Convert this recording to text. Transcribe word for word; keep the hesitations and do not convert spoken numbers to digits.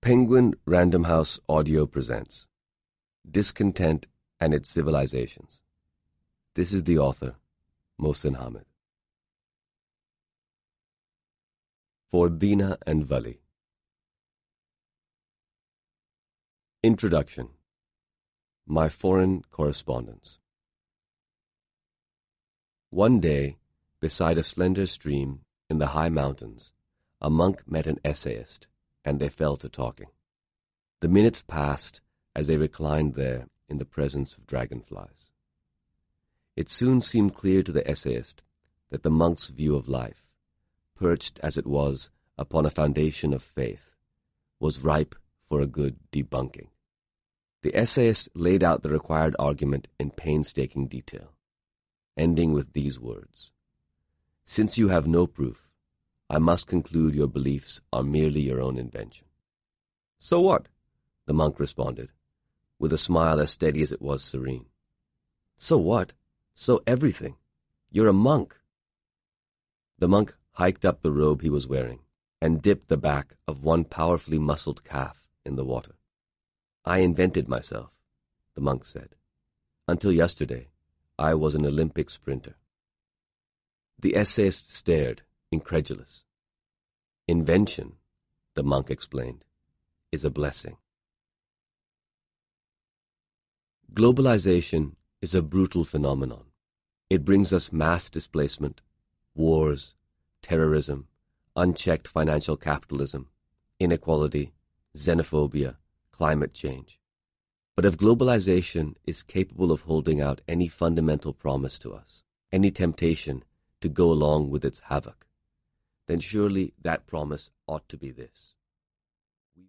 Penguin Random House Audio presents Discontent and Its Civilizations. This is the author, Mohsin Hamid. For Dina and Vali. Introduction. My Foreign Correspondence. One day, beside a slender stream in the high mountains, a monk met an essayist, and they fell to talking. The minutes passed as they reclined there in the presence of dragonflies. It soon seemed clear to the essayist that the monk's view of life, perched as it was upon a foundation of faith, was ripe for a good debunking. The essayist laid out the required argument in painstaking detail, ending with these words: "Since you have no proof, I must conclude your beliefs are merely your own invention." "So what?" the monk responded, with a smile as steady as it was serene. "So what? So everything. You're a monk." The monk hiked up the robe he was wearing and dipped the back of one powerfully muscled calf in the water. "I invented myself," the monk said. "Until yesterday, I was an Olympic sprinter." The essayist stared, incredulous. "Invention," the monk explained, "is a blessing." Globalization is a brutal phenomenon. It brings us mass displacement, wars, terrorism, unchecked financial capitalism, inequality, xenophobia, climate change. But if globalization is capable of holding out any fundamental promise to us, any temptation to go along with its havoc, then surely that promise ought to be this: